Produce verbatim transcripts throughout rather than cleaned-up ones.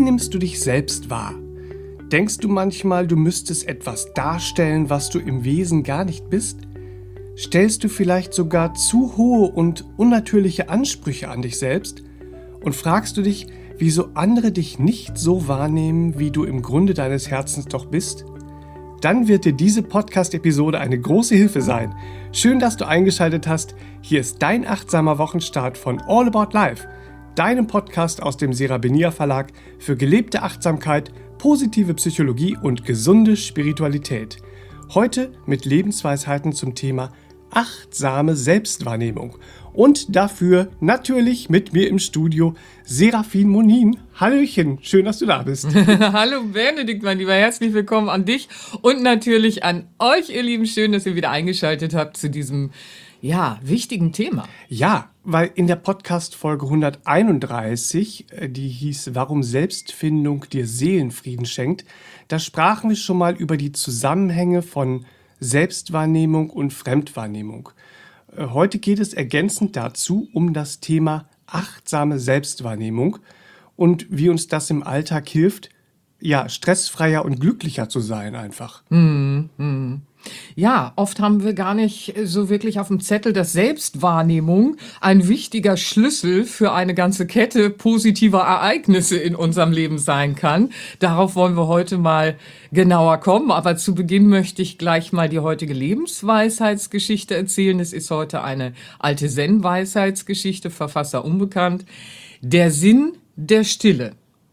nimmst du dich selbst wahr? Denkst du manchmal, du müsstest etwas darstellen, was du im Wesen gar nicht bist? Stellst du vielleicht sogar zu hohe und unnatürliche Ansprüche an dich selbst? Und fragst du dich, wieso andere dich nicht so wahrnehmen, wie du im Grunde deines Herzens doch bist? Dann wird dir diese Podcast-Episode eine große Hilfe sein. Schön, dass du eingeschaltet hast. Hier ist dein achtsamer Wochenstart von All About Life, deinem Podcast aus dem Serabenia Verlag für gelebte Achtsamkeit, positive Psychologie und gesunde Spiritualität. Heute mit Lebensweisheiten zum Thema achtsame Selbstwahrnehmung. Und dafür natürlich mit mir im Studio Serafin Monin. Hallöchen, schön, dass du da bist. Hallo Benedikt, mein Lieber, herzlich willkommen an dich und natürlich an euch, ihr Lieben. Schön, dass ihr wieder eingeschaltet habt zu diesem, ja, wichtigen Thema. Ja, weil in der Podcast-Folge hunderteinunddreißig, die hieß Warum Selbstfindung dir Seelenfrieden schenkt, da sprachen wir schon mal über die Zusammenhänge von Selbstwahrnehmung und Fremdwahrnehmung. Heute geht es ergänzend dazu um das Thema achtsame Selbstwahrnehmung und wie uns das im Alltag hilft, ja, stressfreier und glücklicher zu sein einfach. Hm, hm. Ja, oft haben wir gar nicht so wirklich auf dem Zettel, dass Selbstwahrnehmung ein wichtiger Schlüssel für eine ganze Kette positiver Ereignisse in unserem Leben sein kann. Darauf wollen wir heute mal genauer kommen. Aber zu Beginn möchte ich gleich mal die heutige Lebensweisheitsgeschichte erzählen. Es ist heute eine alte Zen-Weisheitsgeschichte, Verfasser unbekannt. Der Sinn der Stille.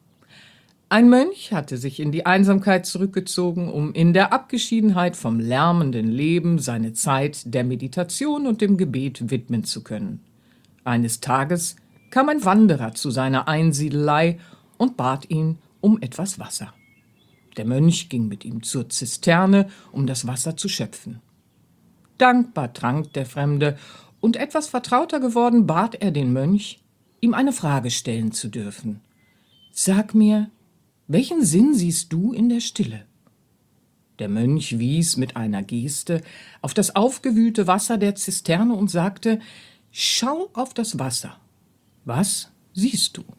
Ein Mönch hatte sich in die Einsamkeit zurückgezogen, um in der Abgeschiedenheit vom lärmenden Leben seine Zeit der Meditation und dem Gebet widmen zu können. Eines Tages kam ein Wanderer zu seiner Einsiedelei und bat ihn um etwas Wasser. Der Mönch ging mit ihm zur Zisterne, um das Wasser zu schöpfen. Dankbar trank der Fremde, und etwas vertrauter geworden bat er den Mönch, ihm eine Frage stellen zu dürfen. »Sag mir, welchen Sinn siehst du in der Stille?« Der Mönch wies mit einer Geste auf das aufgewühlte Wasser der Zisterne und sagte, »Schau auf das Wasser. Was siehst du?«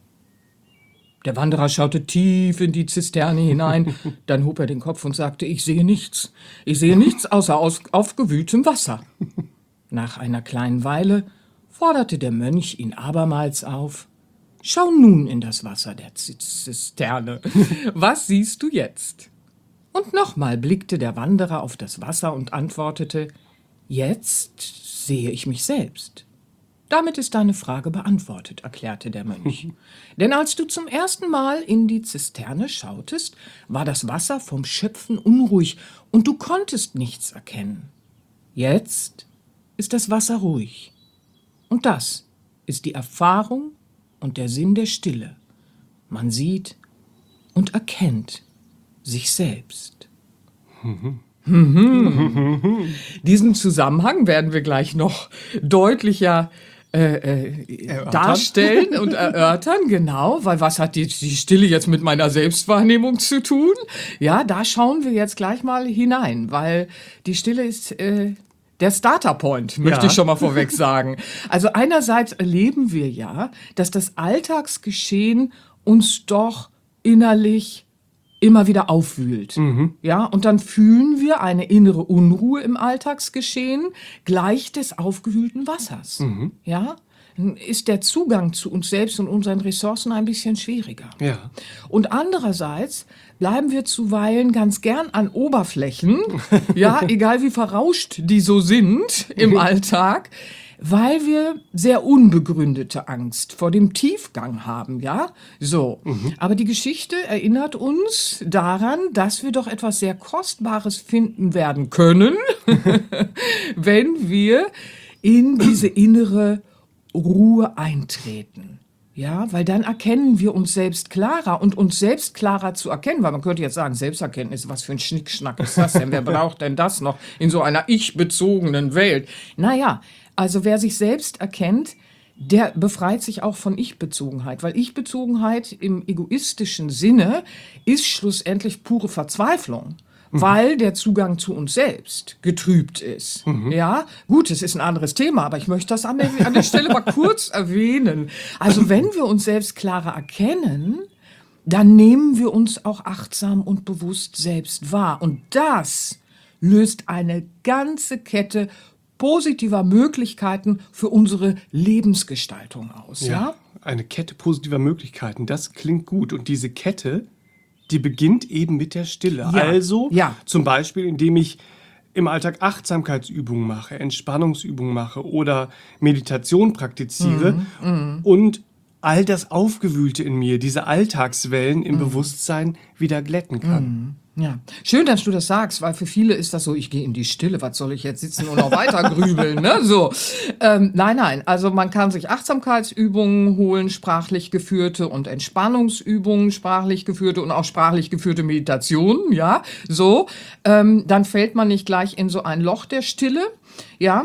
Der Wanderer schaute tief in die Zisterne hinein, dann hob er den Kopf und sagte, »Ich sehe nichts. Ich sehe nichts außer aus aufgewühltem Wasser.« Nach einer kleinen Weile forderte der Mönch ihn abermals auf, »Schau nun in das Wasser der Zisterne. Was siehst du jetzt?« Und nochmal blickte der Wanderer auf das Wasser und antwortete, »Jetzt sehe ich mich selbst.« »Damit ist deine Frage beantwortet«, erklärte der Mönch. »Denn als du zum ersten Mal in die Zisterne schautest, war das Wasser vom Schöpfen unruhig und du konntest nichts erkennen. Jetzt ist das Wasser ruhig. Und das ist die Erfahrung und der Sinn der Stille. Man sieht und erkennt sich selbst.« Mhm. Mhm. Diesen Zusammenhang werden wir gleich noch deutlicher äh, äh, darstellen und erörtern, genau, weil was hat die, die Stille jetzt mit meiner Selbstwahrnehmung zu tun? Ja, da schauen wir jetzt gleich mal hinein, weil die Stille ist äh, der Starterpoint, möchte Ja. ich schon mal vorweg sagen. Also einerseits erleben wir ja, dass das Alltagsgeschehen uns doch innerlich immer wieder aufwühlt. Mhm. Ja, und dann fühlen wir eine innere Unruhe im Alltagsgeschehen gleich des aufgewühlten Wassers. Mhm. Ja, dann ist der Zugang zu uns selbst und unseren Ressourcen ein bisschen schwieriger. Ja. Und andererseits bleiben wir zuweilen ganz gern an Oberflächen, ja, egal wie verrauscht die so sind im Alltag, weil wir sehr unbegründete Angst vor dem Tiefgang haben, ja, so. Mhm. Aber die Geschichte erinnert uns daran, dass wir doch etwas sehr Kostbares finden werden können, wenn wir in diese innere Ruhe eintreten. Ja, weil dann erkennen wir uns selbst klarer, und uns selbst klarer zu erkennen, weil man könnte jetzt sagen, Selbsterkenntnis, was für ein Schnickschnack ist das denn? Wer braucht denn das noch in so einer ich-bezogenen Welt? Naja, also wer sich selbst erkennt, der befreit sich auch von Ich-Bezogenheit, weil Ich-Bezogenheit im egoistischen Sinne ist schlussendlich pure Verzweiflung. Weil der Zugang zu uns selbst getrübt ist. Mhm. Ja, gut, es ist ein anderes Thema, aber ich möchte das an der, an der Stelle mal kurz erwähnen. Also wenn wir uns selbst klarer erkennen, dann nehmen wir uns auch achtsam und bewusst selbst wahr. Und das löst eine ganze Kette positiver Möglichkeiten für unsere Lebensgestaltung aus. Ja, Ja, eine Kette positiver Möglichkeiten, das klingt gut. Und diese Kette, die beginnt eben mit der Stille. Ja, Also ja. zum Beispiel, indem ich im Alltag Achtsamkeitsübungen mache, Entspannungsübungen mache oder Meditation praktiziere und all das Aufgewühlte in mir, diese Alltagswellen im Bewusstsein wieder glätten kann. Ja, schön, dass du das sagst, weil für viele ist das so, ich gehe in die Stille, was soll ich jetzt sitzen und noch weiter grübeln, ne? So. Ähm, nein, nein, also man kann sich Achtsamkeitsübungen holen, sprachlich geführte und Entspannungsübungen, sprachlich geführte und auch sprachlich geführte Meditationen, ja, so. Ähm, dann fällt man nicht gleich in so ein Loch der Stille, ja.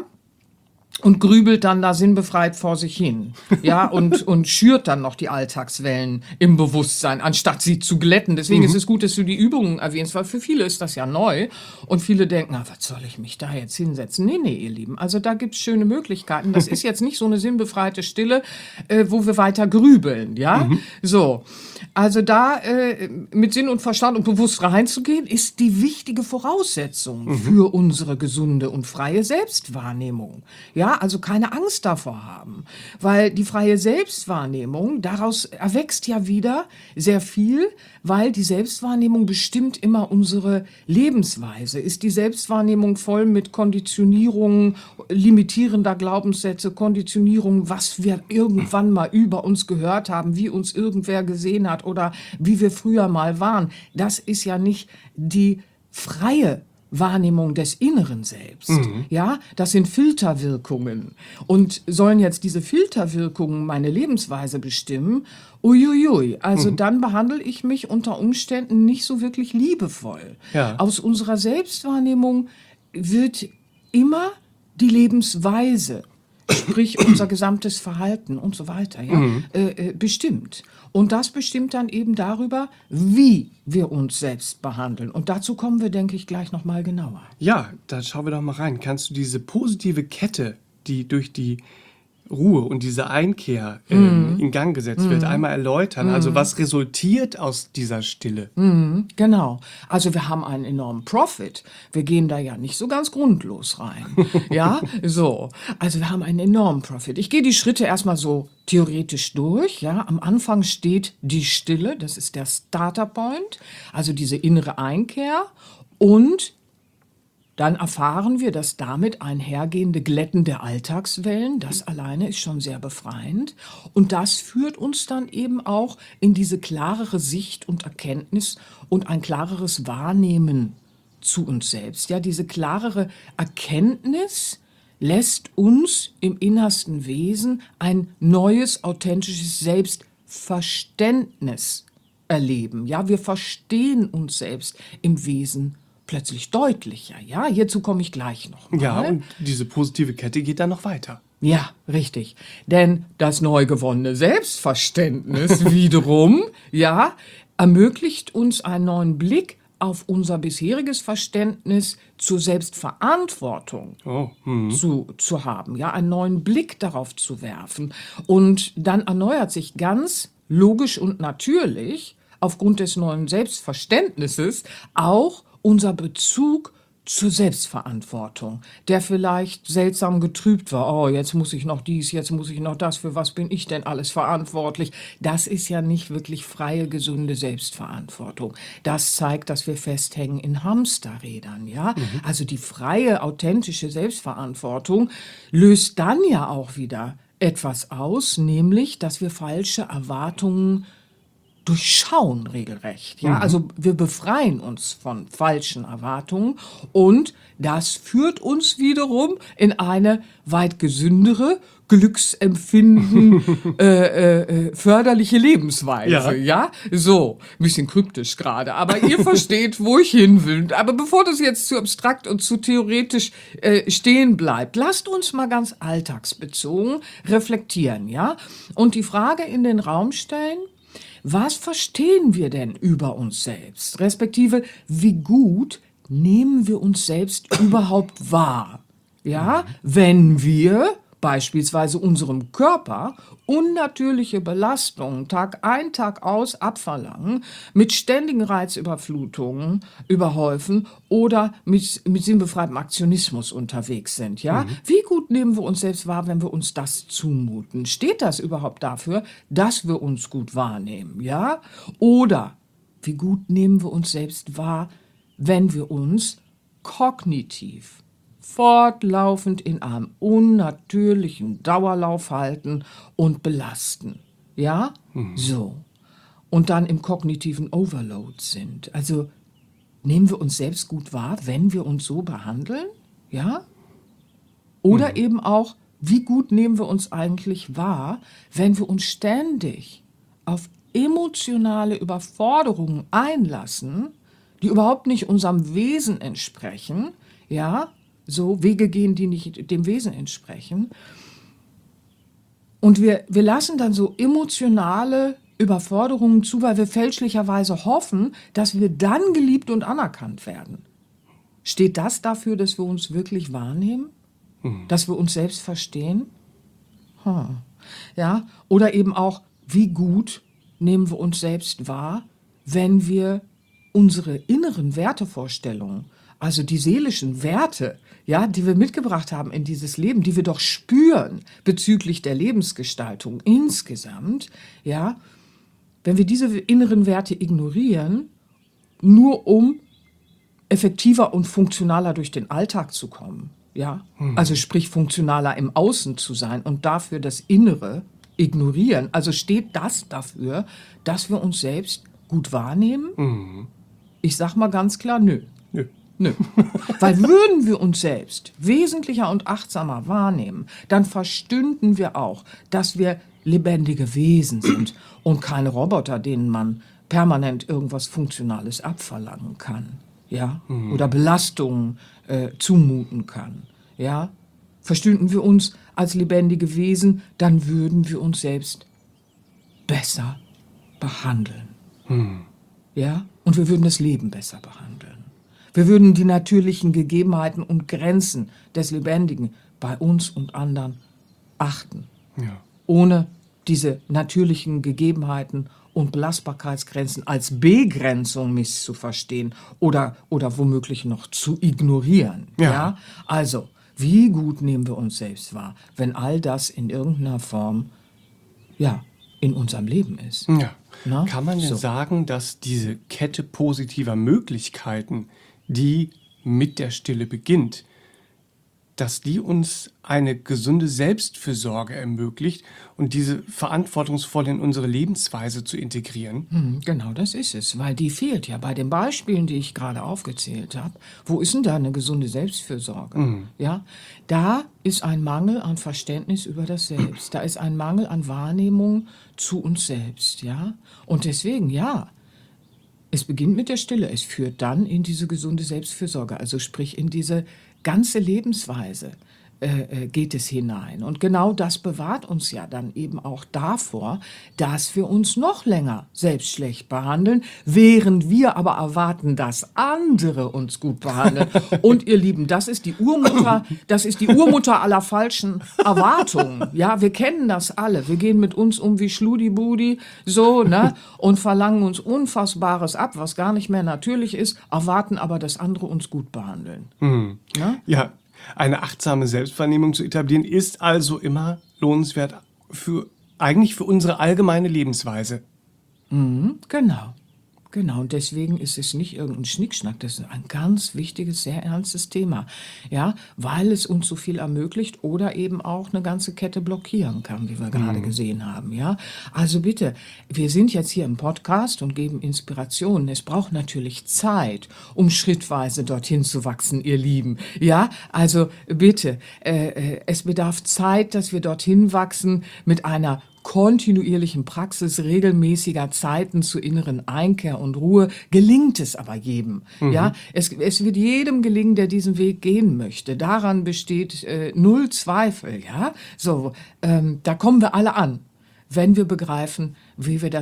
Und grübelt dann da sinnbefreit vor sich hin, ja, und, und schürt dann noch die Alltagswellen im Bewusstsein, anstatt sie zu glätten. Deswegen ist es gut, dass du die Übungen erwähnst, weil für viele ist das ja neu und viele denken, na, was soll ich mich da jetzt hinsetzen? Nee, nee, ihr Lieben, also da gibt's schöne Möglichkeiten. Das ist jetzt nicht so eine sinnbefreite Stille, äh, wo wir weiter grübeln, ja, so. Also da äh, mit Sinn und Verstand und bewusst reinzugehen, ist die wichtige Voraussetzung für unsere gesunde und freie Selbstwahrnehmung. Ja, also keine Angst davor haben, weil die freie Selbstwahrnehmung, daraus erwächst ja wieder sehr viel, weil die Selbstwahrnehmung bestimmt immer unsere Lebensweise. Ist die Selbstwahrnehmung voll mit Konditionierungen, limitierender Glaubenssätze, Konditionierungen, was wir irgendwann mal über uns gehört haben, wie uns irgendwer gesehen hat oder wie wir früher mal waren. Das ist ja nicht die freie Wahrnehmung des inneren Selbst. Ja, das sind Filterwirkungen. Und sollen jetzt diese Filterwirkungen meine Lebensweise bestimmen? Uiuiui, also dann behandle ich mich unter Umständen nicht so wirklich liebevoll. Ja. Aus unserer Selbstwahrnehmung wird immer die Lebensweise, sprich unser gesamtes Verhalten und so weiter, ja, äh, äh, bestimmt. Und das bestimmt dann eben darüber, wie wir uns selbst behandeln. Und dazu kommen wir, denke ich, gleich noch mal genauer. Ja, da schauen wir doch mal rein. Kannst du diese positive Kette, die durch die Ruhe und diese Einkehr ähm, in Gang gesetzt wird, einmal erläutern? Also was resultiert aus dieser Stille? Genau. Also wir haben einen enormen Profit. Wir gehen da ja nicht so ganz grundlos rein. Ja, so. Also wir haben einen enormen Profit. Ich gehe die Schritte erstmal so theoretisch durch. Ja, am Anfang steht die Stille. Das ist der Starter Point. Also diese innere Einkehr. Und dann erfahren wir das damit einhergehende Glätten der Alltagswellen. Das alleine ist schon sehr befreiend. Und das führt uns dann eben auch in diese klarere Sicht und Erkenntnis und ein klareres Wahrnehmen zu uns selbst. Ja, diese klarere Erkenntnis lässt uns im innersten Wesen ein neues, authentisches Selbstverständnis erleben. Ja, wir verstehen uns selbst im Wesen plötzlich deutlicher. Ja, hierzu komme ich gleich noch mal. Ja, und diese positive Kette geht dann noch weiter. Ja, richtig. Denn das neu gewonnene Selbstverständnis wiederum, ja, ermöglicht uns einen neuen Blick auf unser bisheriges Verständnis zur Selbstverantwortung Oh, hm. zu, zu haben, ja, einen neuen Blick darauf zu werfen. Und dann erneuert sich ganz logisch und natürlich aufgrund des neuen Selbstverständnisses auch unser Bezug zur Selbstverantwortung, der vielleicht seltsam getrübt war. Oh, jetzt muss ich noch dies, jetzt muss ich noch das. Für was bin ich denn alles verantwortlich? Das ist ja nicht wirklich freie, gesunde Selbstverantwortung. Das zeigt, dass wir festhängen in Hamsterrädern, ja? Also die freie, authentische Selbstverantwortung löst dann ja auch wieder etwas aus, nämlich, dass wir falsche Erwartungen durchschauen regelrecht. Ja? Also wir befreien uns von falschen Erwartungen und das führt uns wiederum in eine weit gesündere, Glücksempfinden äh, äh, förderliche Lebensweise. Ja. Ja, so, ein bisschen kryptisch gerade, aber ihr versteht, wo ich hin will. Aber bevor das jetzt zu abstrakt und zu theoretisch äh, stehen bleibt, lasst uns mal ganz alltagsbezogen reflektieren, ja, und die Frage in den Raum stellen: Was verstehen wir denn über uns selbst? Respektive, wie gut nehmen wir uns selbst überhaupt wahr? Ja, wenn wir beispielsweise unserem Körper unnatürliche Belastungen Tag ein, Tag aus abverlangen, mit ständigen Reizüberflutungen überhäufen oder mit, mit sinnbefreiem Aktionismus unterwegs sind. Ja? Mhm. Wie gut nehmen wir uns selbst wahr, wenn wir uns das zumuten? Steht das überhaupt dafür, dass wir uns gut wahrnehmen? Ja? Oder wie gut nehmen wir uns selbst wahr, wenn wir uns kognitiv fortlaufend in einem unnatürlichen Dauerlauf halten und belasten. Ja? Mhm. So. Und dann im kognitiven Overload sind. Also nehmen wir uns selbst gut wahr, wenn wir uns so behandeln? Ja? Oder mhm. eben auch, wie gut nehmen wir uns eigentlich wahr, wenn wir uns ständig auf emotionale Überforderungen einlassen, die überhaupt nicht unserem Wesen entsprechen, ja? So Wege gehen, die nicht dem Wesen entsprechen. Und wir, wir lassen dann so emotionale Überforderungen zu, weil wir fälschlicherweise hoffen, dass wir dann geliebt und anerkannt werden. Steht das dafür, dass wir uns wirklich wahrnehmen? Mhm. Dass wir uns selbst verstehen? Hm. Ja? Oder eben auch, wie gut nehmen wir uns selbst wahr, wenn wir unsere inneren Wertevorstellungen, also die seelischen Werte, ja, die wir mitgebracht haben in dieses Leben, die wir doch spüren bezüglich der Lebensgestaltung insgesamt, ja, wenn wir diese inneren Werte ignorieren, nur um effektiver und funktionaler durch den Alltag zu kommen, ja, hm. also sprich funktionaler im Außen zu sein und dafür das Innere ignorieren, also steht das dafür, dass wir uns selbst gut wahrnehmen? Hm. Ich sag mal ganz klar, nö. Nö. Nö. Weil würden wir uns selbst wesentlicher und achtsamer wahrnehmen, dann verstünden wir auch, dass wir lebendige Wesen sind und keine Roboter, denen man permanent irgendwas Funktionales abverlangen kann, ja, mhm. oder Belastungen äh, zumuten kann, ja. Verstünden wir uns als lebendige Wesen, dann würden wir uns selbst besser behandeln, mhm. ja, und wir würden das Leben besser behandeln. Wir würden die natürlichen Gegebenheiten und Grenzen des Lebendigen bei uns und anderen achten, ja. ohne diese natürlichen Gegebenheiten und Belastbarkeitsgrenzen als Begrenzung misszuverstehen oder, oder womöglich noch zu ignorieren. Ja. Ja? Also, wie gut nehmen wir uns selbst wahr, wenn all das in irgendeiner Form ja, in unserem Leben ist? Ja. Na? Kann man denn so sagen, dass diese Kette positiver Möglichkeiten, die mit der Stille beginnt, dass die uns eine gesunde Selbstfürsorge ermöglicht und diese verantwortungsvoll in unsere Lebensweise zu integrieren? Hm, genau, das ist es, weil die fehlt ja bei den Beispielen, die ich gerade aufgezählt habe. Wo ist denn da eine gesunde Selbstfürsorge? Mhm. Ja, da ist ein Mangel an Verständnis über das Selbst. Da ist ein Mangel an Wahrnehmung zu uns selbst, ja. Und deswegen, ja, es beginnt mit der Stille. Es führt dann in diese gesunde Selbstfürsorge, also sprich in diese ganze Lebensweise äh, äh, geht es hinein. Und genau das bewahrt uns ja dann eben auch davor, dass wir uns noch länger selbst schlecht behandeln, während wir aber erwarten, dass andere uns gut behandeln. Und ihr Lieben, das ist die Urmutter, das ist die Urmutter aller falschen Erwartungen. Ja, wir kennen das alle. Wir gehen mit uns um wie Schludibudi, so, ne, und verlangen uns Unfassbares ab, was gar nicht mehr natürlich ist, erwarten aber, dass andere uns gut behandeln. Mhm. Ja? Ja. Eine achtsame Selbstwahrnehmung zu etablieren, ist also immer lohnenswert für eigentlich für unsere allgemeine Lebensweise. Mhm, genau. Genau, und deswegen ist es nicht irgendein Schnickschnack, das ist ein ganz wichtiges, sehr ernstes Thema, ja, weil es uns so viel ermöglicht oder eben auch eine ganze Kette blockieren kann, wie wir gerade gesehen haben, ja. Also bitte, wir sind jetzt hier im Podcast und geben Inspirationen. Es braucht natürlich Zeit, um schrittweise dorthin zu wachsen, ihr Lieben, ja. Also bitte, äh, äh, es bedarf Zeit, dass wir dorthin wachsen mit einer kontinuierlichen Praxis regelmäßiger Zeiten zur inneren Einkehr und Ruhe gelingt es aber jedem. Mhm. Ja, es, es wird jedem gelingen, der diesen Weg gehen möchte. Daran besteht äh, null Zweifel. Ja, so ähm, da kommen wir alle an, wenn wir begreifen, wie wir das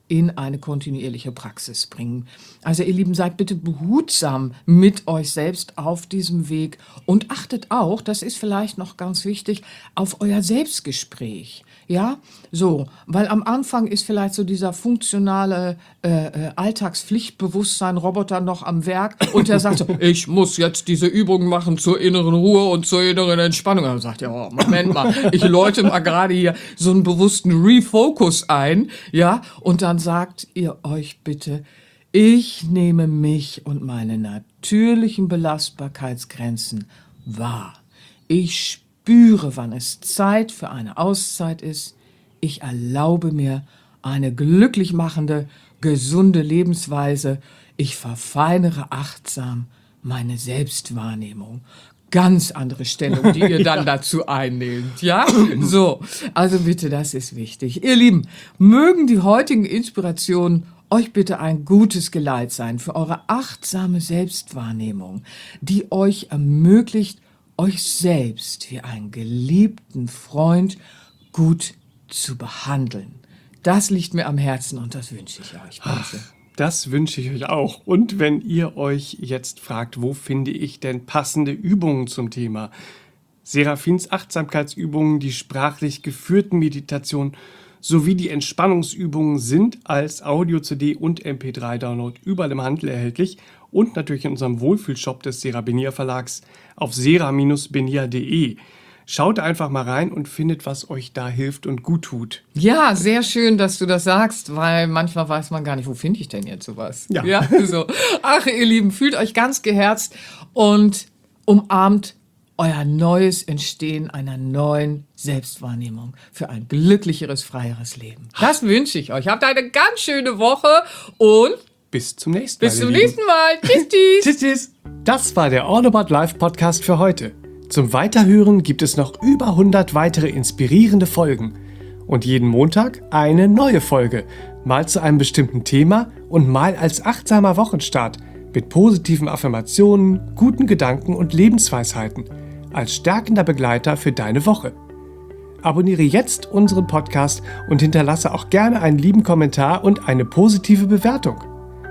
in eine kontinuierliche Praxis bringen. Also ihr Lieben, seid bitte behutsam mit euch selbst auf diesem Weg und achtet auch, das ist vielleicht noch ganz wichtig, auf euer Selbstgespräch. Ja, so, weil am Anfang ist vielleicht so dieser funktionale äh, äh, Alltagspflichtbewusstsein-Roboter noch am Werk und der sagt so, ich muss jetzt diese Übungen machen zur inneren Ruhe und zur inneren Entspannung. Und dann sagt er, oh, Moment mal, ich läute mal gerade hier so einen bewussten Refocus ein, ja, und dann sagt ihr euch bitte, ich nehme mich und meine natürlichen Belastbarkeitsgrenzen wahr. Ich spüre, spüre, wann es Zeit für eine Auszeit ist. Ich erlaube mir eine glücklich machende, gesunde Lebensweise. Ich verfeinere achtsam meine Selbstwahrnehmung. Ganz andere Stellung, die ihr dann ja. dazu einnehmt, ja? So, also bitte, das ist wichtig. Ihr Lieben, mögen die heutigen Inspirationen euch bitte ein gutes Geleit sein für eure achtsame Selbstwahrnehmung, die euch ermöglicht, euch selbst wie einen geliebten Freund gut zu behandeln. Das liegt mir am Herzen und das wünsche ich euch. Ach, das wünsche ich euch auch. Und wenn ihr euch jetzt fragt, wo finde ich denn passende Übungen zum Thema? Serafins Achtsamkeitsübungen, die sprachlich geführten Meditationen sowie die Entspannungsübungen sind als Audio-C D und M P drei Download überall im Handel erhältlich und natürlich in unserem Wohlfühlshop des Serabenia Verlags auf sera Bindestrich benia punkt de. Schaut einfach mal rein und findet, was euch da hilft und gut tut. Ja, sehr schön, dass du das sagst, weil manchmal weiß man gar nicht, wo finde ich denn jetzt sowas? Ja. ja so. Ach, ihr Lieben, fühlt euch ganz geherzt und umarmt euer neues Entstehen einer neuen Selbstwahrnehmung für ein glücklicheres, freieres Leben. Das wünsche ich euch. Habt eine ganz schöne Woche und bis zum nächsten Mal. Bis zum nächsten Mal. Tschüss, tschüss. Tschüss, tschüss. Das war der All About Life Podcast für heute. Zum Weiterhören gibt es noch über hundert weitere inspirierende Folgen. Und jeden Montag eine neue Folge. Mal zu einem bestimmten Thema und mal als achtsamer Wochenstart mit positiven Affirmationen, guten Gedanken und Lebensweisheiten als stärkender Begleiter für deine Woche. Abonniere jetzt unseren Podcast und hinterlasse auch gerne einen lieben Kommentar und eine positive Bewertung.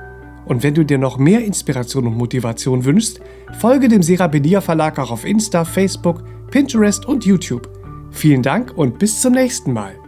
Und wenn du dir noch mehr Inspiration und Motivation wünschst, folge dem Serabenia Verlag auch auf Insta, Facebook, Pinterest und YouTube. Vielen Dank und bis zum nächsten Mal.